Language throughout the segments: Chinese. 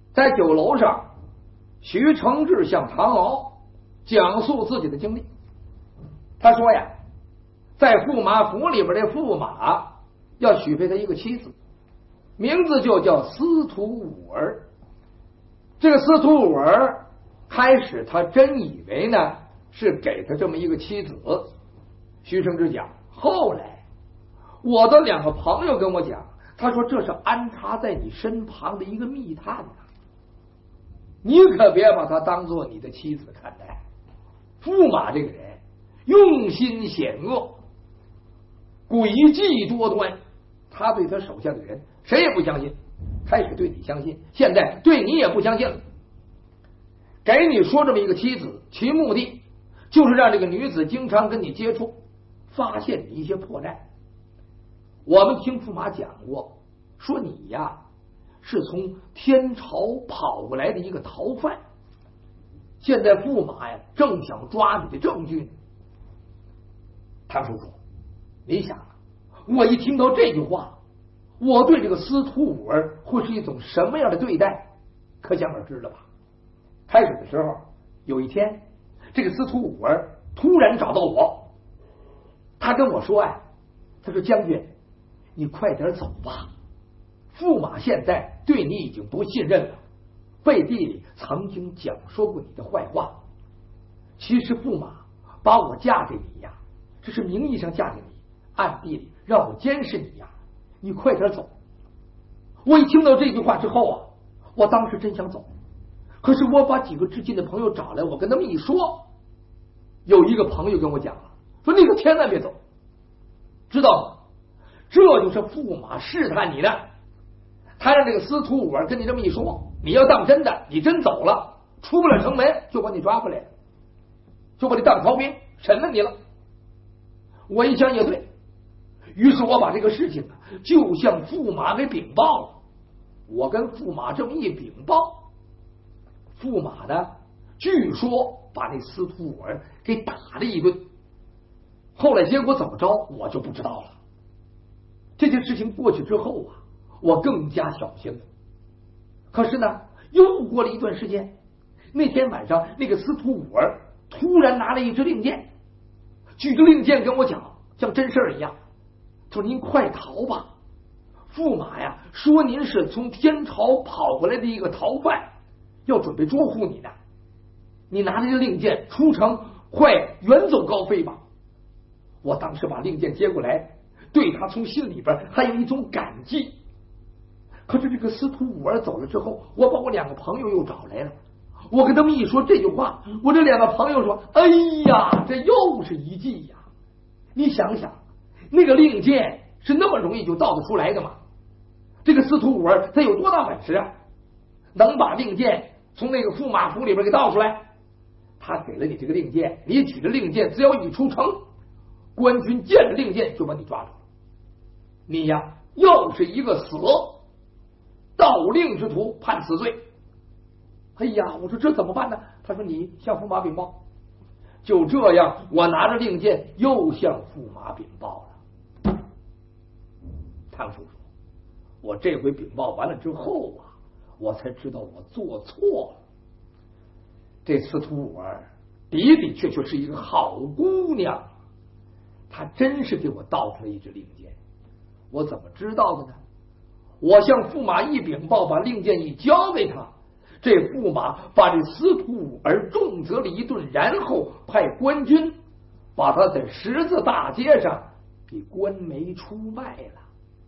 在酒楼上，徐承志向唐敖讲述自己的经历。他说呀，在驸马府里边的驸马要许配他一个妻子，名字就叫司徒五儿。这个司徒五儿开始他真以为呢是给他这么一个妻子。徐承志讲，后来我的2个朋友跟我讲，他说这是安插在你身旁的一个密探啊，你可别把他当做你的妻子看待。驸马这个人用心险恶，诡计多端，他对他手下的人谁也不相信，开始对你相信，现在对你也不相信了。给你说这么一个妻子，其目的就是让这个女子经常跟你接触，发现你一些破绽。我们听驸马讲过，说你呀是从天朝跑过来的一个逃犯，现在驸马呀正想抓你的证据呢。唐叔叔，你想，我一听到这句话，我对这个司徒五儿会是一种什么样的对待，可想而知了吧。开始的时候，有一天，这个司徒五儿突然找到我，他跟我说呀，他说将军，你快点走吧，驸马现在对你已经不信任了，背地里曾经讲说过你的坏话。其实驸马把我嫁给你呀，这是名义上嫁给你，暗地里让我监视你呀，你快点走。我一听到这句话之后啊，我当时真想走，可是我把几个至亲的朋友找来，我跟他们一说，有一个朋友跟我讲了，说你可千万别走，知道吗？这就是驸马试探你的，他让这个司徒五儿跟你这么一说，你要当真的，你真走了，出不了城门，就把你抓回来，就把你当逃兵审问你了。我一想也对，于是我把这个事情就向驸马给禀报了。我跟驸马这么一禀报，驸马呢据说把那司徒五儿给打了一顿，后来结果怎么着我就不知道了。这件事情过去之后啊，我更加小心了。可是呢，又过了一段时间，那天晚上那个司徒五儿突然拿了一支令箭，举着令箭跟我讲，像真事一样，说您快逃吧，驸马呀说您是从天朝跑过来的一个逃犯，要准备捉获你呢，你拿着这令箭出城，快远走高飞吧。我当时把令箭接过来，对他从心里边还有一种感激。可是这个司徒五儿走了之后，我把我2个朋友又找来了，我跟他们一说这句话，我这2个朋友说，哎呀，这又是一计呀。你想想，那个令箭是那么容易就盗得出来的吗？这个司徒五儿他有多大本事啊，能把令箭从那个驸马府里边给盗出来？他给了你这个令箭，你举着令箭只要一出城，官军见了令箭就把你抓住了，你呀又是一个死盗令之徒，判死罪。哎呀，我说这怎么办呢？他说你向驸马禀报。就这样，我拿着令箭又向驸马禀报了。唐叔叔，我这回禀报完了之后啊，我才知道我做错了。这司徒五儿的的确确是一个好姑娘，她真是给我盗出了一支令箭。我怎么知道的呢？我向驸马一禀报，把令箭一交给他，这驸马把这司徒五儿重责了一顿，然后派官军把他在十字大街上给关没出卖了。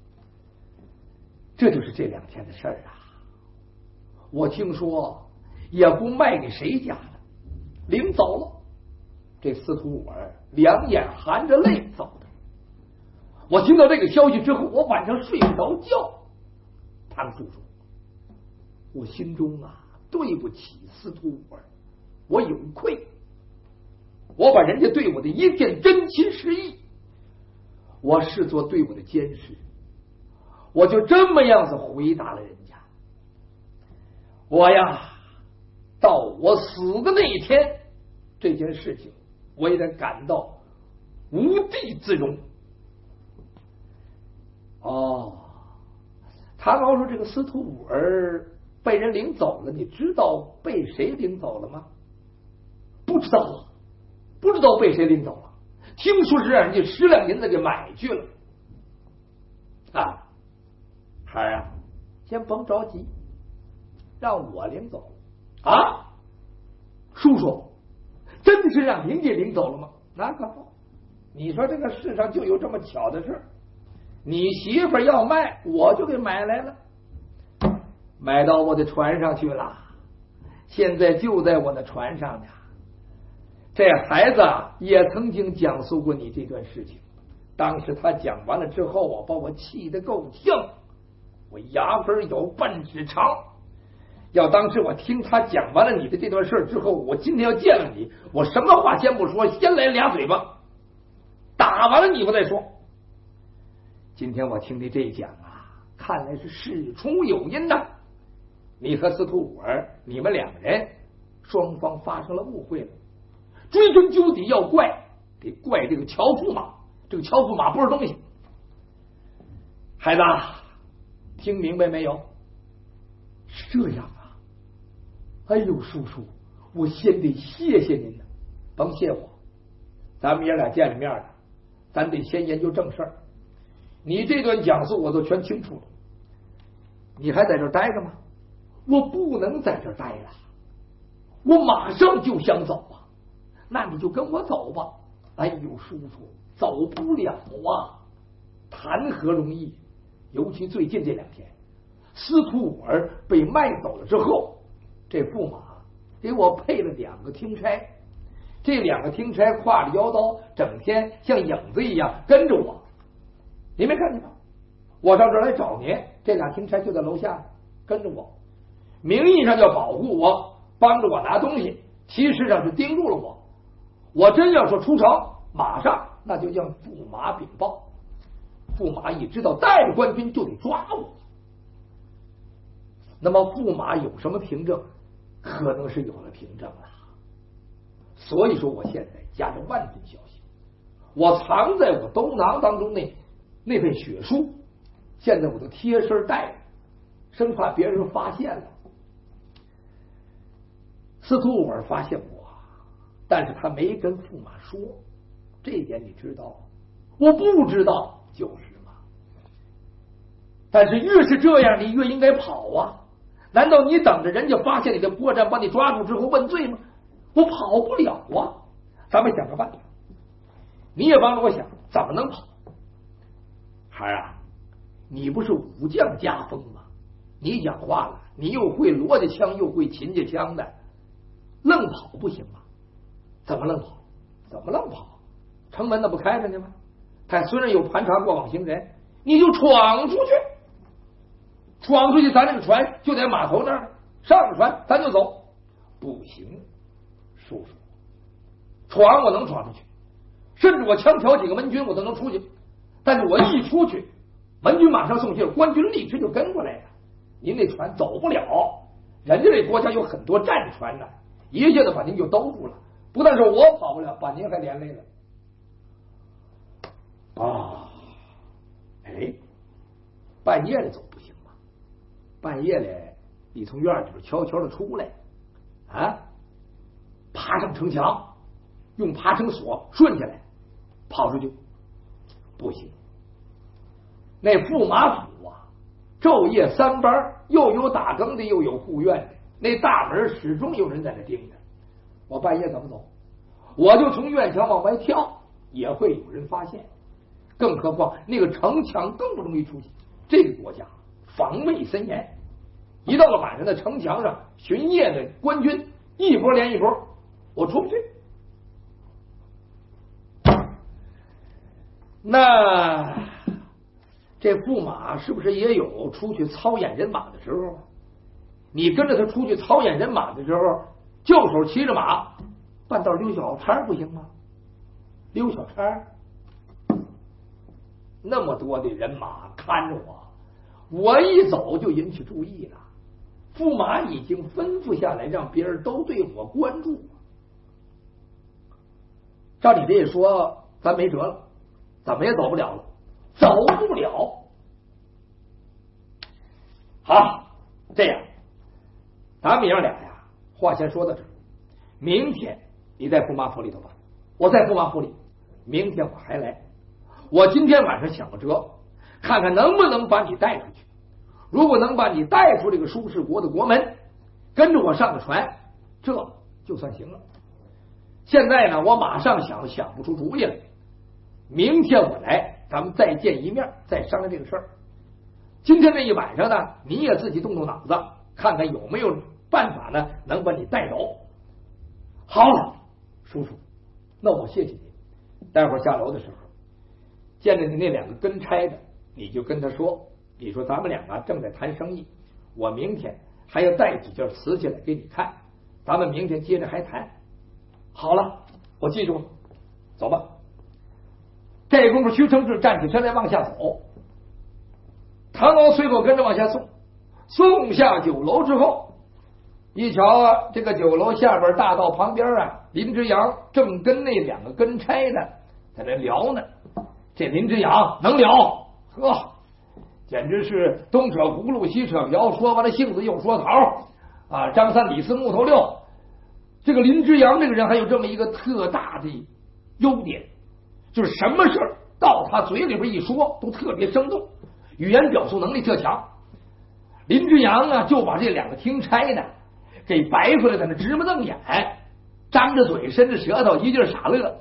这就是这2天的事儿啊。我听说也不卖给谁家了，临走了，这司徒五儿2眼含着泪走的。我听到这个消息之后，我晚上睡不着觉。唐叔叔，我心中啊对不起司徒五儿，我有愧，我把人家对我的一片真情实意，我视作对我的监视，我就这么样子回答了人家。我呀到我死的那一天，这件事情我也得感到无地自容。哦，唐敖说这个司徒五儿被人领走了，你知道被谁领走了吗？不知道，不知道被谁领走了。听说是让人家10两银子给买去了。啊，孩儿啊，先甭着急，让我领走啊！叔叔，真的是让您给领走了吗？那可不，你说这个世上就有这么巧的事，你媳妇要卖，我就给买来了，买到我的船上去了，现在就在我的船上呢。这孩子也曾经讲述过你这段事情，当时他讲完了之后啊，把我气得够呛，我牙根有半指长。要当时我听他讲完了你的这段事之后，我今天要见了你，我什么话先不说，先来俩嘴巴，打完了你不再说。今天我听你这一讲啊，看来是事出有因呐。你和司徒五儿，你们两人双方发生了误会了，追根究底要怪，得怪这个樵夫马。这个樵夫马不是东西。孩子，听明白没有？是这样啊。哎呦，叔叔，我先得谢谢您呢。甭谢我，咱们爷俩见了面了，咱得先研究正事儿。你这段讲述我都全清楚了，你还在这儿待着吗？我不能在这儿待了，我马上就想走啊。那你就跟我走吧。哎呦，叔叔，走不了啊，谈何容易？尤其最近这2天，司徒五儿被卖走了之后，这驸马给我配了2个听差，这2个听差挎着腰刀，整天像影子一样跟着我。你没看见吗？我上这儿来找您，这俩听差就在楼下跟着我，名义上叫保护我，帮着我拿东西，其实上是盯住了我。我真要说出城，马上那就向驸马禀报。驸马一知道带着官军就得抓我，那么驸马有什么凭证？可能是有了凭证了。所以说我现在夹着万分小心，我藏在我兜囊当中那份血书，现在我都贴身带着，生怕别人发现了。司徒五儿发现我，但是他没跟驸马说，这一点你知道？我不知道就是嘛。但是越是这样，你越应该跑啊！难道你等着人家发现你的破绽，把你抓住之后问罪吗？我跑不了啊！咱们想个办法，你也帮着我想，怎么能跑？孩儿啊，你不是武将家风吗？你讲话了，你又会罗家枪，又会秦家枪的，愣跑不行吗？怎么愣跑？怎么愣跑？城门那不开着呢吗？他虽然有盘查过往行人，你就闯出去，闯出去，咱这个船就在码头那儿，上了船咱就走。不行，叔叔，闯我能闯出去，甚至我枪挑几个门军我都能出去，但是我一出去，门军马上送信，官军立时就跟过来了，您那船走不了，人家这国家有很多战船呢，一下子把您就兜住了，不但是我跑不了，把您还连累了。啊，哎，半夜里走不行吗？半夜里你从院里边悄悄的出来啊，爬上城墙，用爬绳索顺下来，跑出去。不行，那驸马府啊，昼夜3班，又有打更的，又有护院的，那大门始终有人在那盯着。我半夜怎么走？我就从院墙往外跳，也会有人发现。更何况那个城墙更不容易出现。这个国家防卫森严，一到了晚上的城墙上巡夜的官军一波连一波，我出不去。那这驸马是不是也有出去操演人马的时候？你跟着他出去操演人马的时候，就手骑着马，半道溜小差不行吗？溜小差，那么多的人马看着我，我一走就引起注意了。驸马已经吩咐下来，让别人都对我关注。照你这一说，咱没辙了，怎么也走不了了，走不了。好，这样咱们爷俩呀，话先说到这儿，明天你在驸马府里头吧，我在驸马府里，明天我还来。我今天晚上想个辙，看看能不能把你带出去。如果能把你带出这个舒氏国的国门，跟着我上个船，这就算行了。现在呢，我马上想不出主意来。明天我来，咱们再见一面，再商量这个事儿。今天这一晚上呢，你也自己动动脑子，看看有没有办法呢，能把你带走。好了，叔叔，那我谢谢你。待会儿下楼的时候，见着你那两个跟差的，你就跟他说，你说咱们两个正在谈生意，我明天还要带几件瓷器来给你看，咱们明天接着还谈。好了，我记住了，走吧。这功夫，徐承志站起身来往下走，唐敖随后跟着往下送。送下酒楼之后，一瞧啊，这个酒楼下边大道旁边啊，林之阳正跟那两个跟差的在那聊呢。这林之阳能聊，呵，简直是东扯葫芦西扯瓢，说完了杏子又说桃啊，张三李四木头六。这个林之阳这个人还有这么一个特大的优点，就是什么事儿到他嘴里边一说都特别生动，语言表述能力特强。林之阳啊，就把这两个听差的给白出来，在那直目瞪眼，张着嘴伸着舌头，一劲傻乐。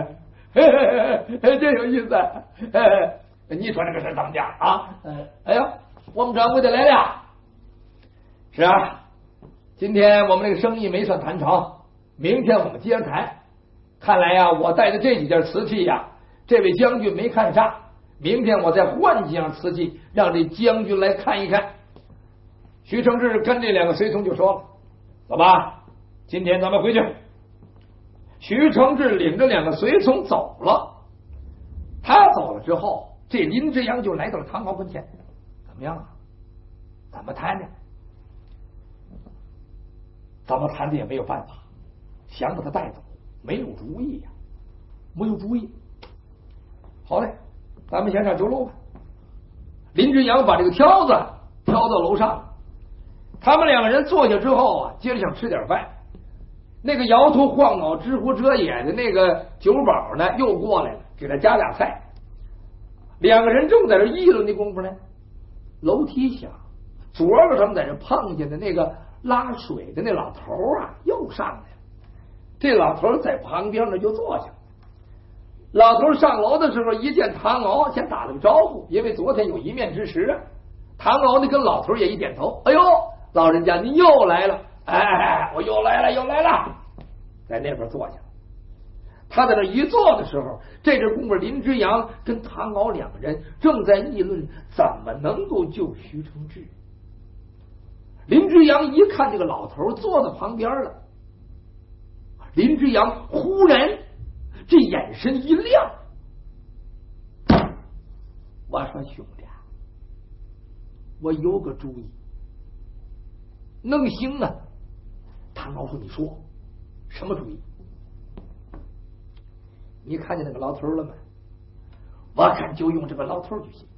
这有意思。你说这个事怎么讲啊？哎呀，我们掌柜的来了。是啊，今天我们这个生意没算谈成，明天我们接着谈。看来呀，我带的这几件瓷器呀，这位将军没看上，明天我再换几样瓷器，让这将军来看一看。徐承志跟这两个随从就说了，走吧，今天咱们回去。徐承志领着两个随从走了。他走了之后，这林之阳就来到了唐敖跟前。怎么样啊？怎么谈呢？怎么谈的也没有办法，想把他带走，没有主意呀，没有主意。好嘞，咱们先上酒楼吧。林之阳把这个挑子挑到楼上，他们两个人坐下之后啊，接着想吃点饭。那个摇头晃脑、直呼遮掩的那个酒保呢，又过来了，给他夹俩菜。两个人正在这议论的功夫呢，楼梯下左边他们在这碰见的那个拉水的那老头啊，又上来了。这老头在旁边呢就坐下。老头上楼的时候，一见唐敖，先打了个招呼，因为昨天有一面之识啊。唐敖呢跟老头也一点头，哎呦，老人家您又来了。哎，我又来了，在那边坐下。他在那一坐的时候，这阵功夫，林之阳跟唐敖两个人正在议论怎么能够救徐承志。林之阳一看这个老头坐在旁边了，林之阳忽然这眼神一亮，我说兄弟，我有个主意，能行啊。唐敖说，你说什么主意？你看见那个老头了吗？我看就用这个老头就行。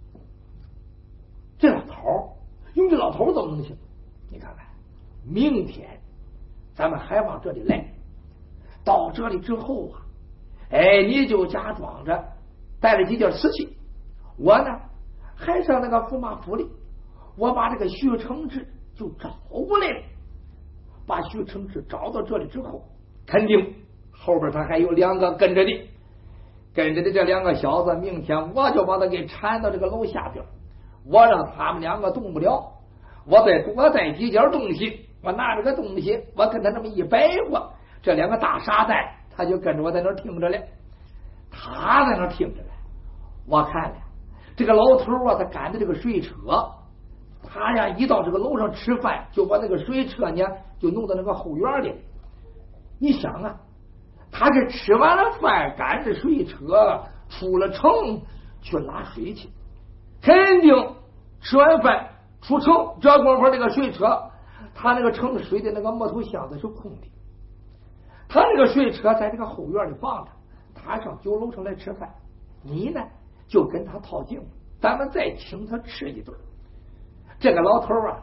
这老头用这老头怎么能行？你看看，明天咱们还往这里来，到这里之后啊，哎，你就假装着带了几件瓷器，我呢还上那个驸马府里，我把这个徐承志就找过来了。把徐承志找到这里之后，肯定后边他还有两个跟着的，这两个小子，明天我就把他给缠到这个楼下边，我让他们两个动不了，我再多带几件东西，我拿着个东西，我跟他这么一摆活，这两个大傻蛋他就跟着我在那听着了。他在那听着了，我看了这个老头啊，他赶着这个水车，他呀一到这个楼上吃饭，就把那个水车呢就弄到那个后院里。你想啊，他是吃完了饭，赶着水车出了城去拉水去，肯定吃完饭出城，这功夫那个水车，他那个盛水的那个木头箱子是空的，他那个水车在这个后院里放着，他上酒楼上来吃饭，你呢就跟他套近乎，咱们再请他吃一顿。这个老头啊，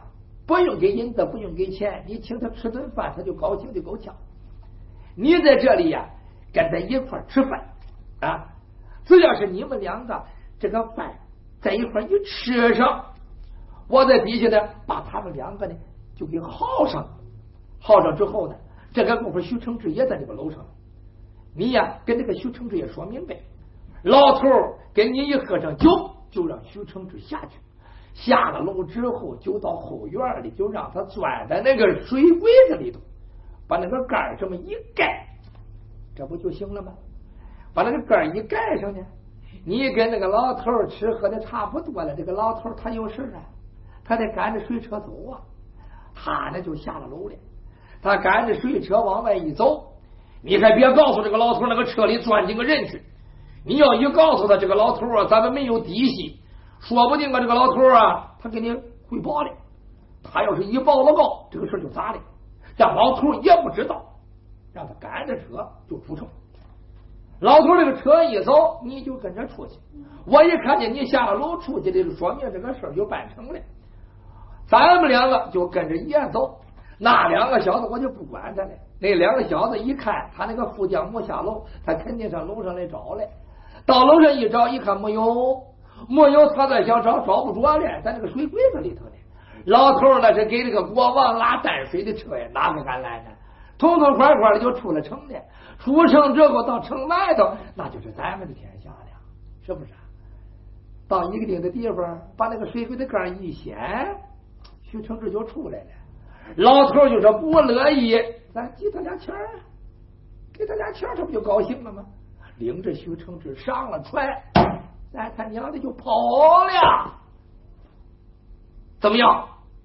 不用给银子，不用给钱，你请他吃顿饭，他就高兴的够呛。你在这里呀，跟他一块吃饭啊，只要是你们两个这个饭在一块一吃上，我在底下呢把他们两个呢就给耗上了。耗上之后呢，这个功夫徐承志也在这个楼上，你呀跟这个徐承志也说明白，老头跟你一喝上酒，就让徐承志下去。下了楼之后，就到后院里，就让他钻在那个水柜子里头，把那个盖这么一盖，这不就行了吗？把那个盖一盖上呢，你跟那个老头吃喝的差不多了，这个老头他有事啊，他得赶着水车走啊，他呢就下了楼了，他赶着水车往外一走，你还别告诉这个老头那个车里钻进个人去，你要一告诉他这个老头啊，咱们没有底细，说不定啊这个老头啊他给你汇报了，他要是一报了告，这个事就砸了，这老头也不知道，让他赶着车就出城。老头这个车一走，你就跟着出去，我一看见你下了楼出去的，就说明这个事就办成了，咱们两个就跟着一样走。那两个小子我就不管他了，那两个小子一看他那个副将没下楼，他肯定上楼上来找来，到楼上一找一看没有，他在想找不着了，在那个水柜子里头呢。老头那是给这个国王拉淡水的车呀，哪个敢来呢？痛痛快快的就出了城了，出城之后到城外头，那就是咱们的天下了，是不是？到一个定的地方，把那个水柜的杆一掀，徐承志就出来了。老头就说不乐意，咱给他俩钱啊，给他俩钱，这不就高兴了吗？领着徐承志上了船，咱他娘的就跑了。怎么样？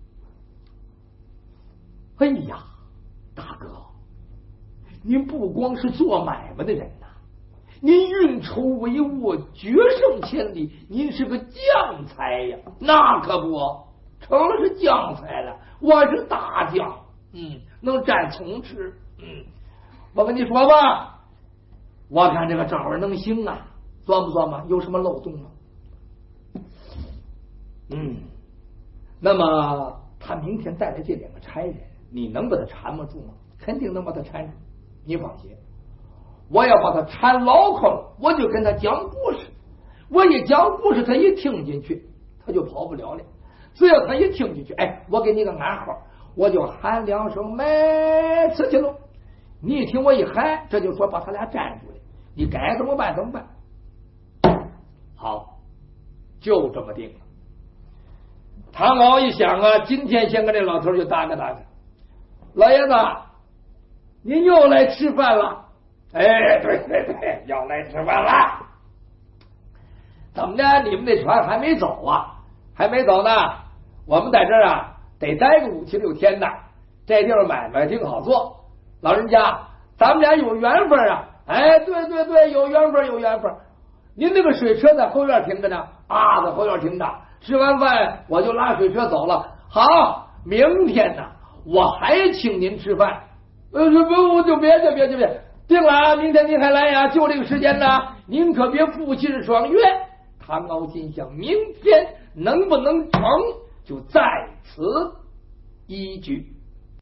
哎呀，大哥，您不光是做买卖的人呐，您运筹帷幄，决胜千里，您是个将才呀！那可不成了是将才了，我是大将，能占从吃，我跟你说吧，我看这个招儿能行啊，算不算吗？有什么漏洞吗？那么他明天带来这两个差人，你能把他缠住吗？肯定能把他缠住，你放心。我要把他缠牢靠了，我就跟他讲故事。我一讲故事，他一听进去，他就跑不了了。只要他一听进去，我给你个暗号，我就喊两声买吃去喽。你一听我一喊，这就说把他俩站住了。你该怎么办怎么办？好，就这么定了。唐敖一想啊，今天先跟这老头就搭个，老爷子，您又来吃饭了？对，要来吃饭了。怎么的？你们那船还没走啊？还没走呢。我们在这儿啊，得待个5、7、6天呢。这地方买卖挺好做。老人家，咱们俩有缘分啊！对，有缘分。您那个水车在后院停着呢，在后院停着。吃完饭我就拉水车走了。好，明天呢，我还请您吃饭。不，我就别定了啊！明天您还来呀？就这个时间呢，您可别负信双约。唐敖心想，明天能不能成，就在此一举。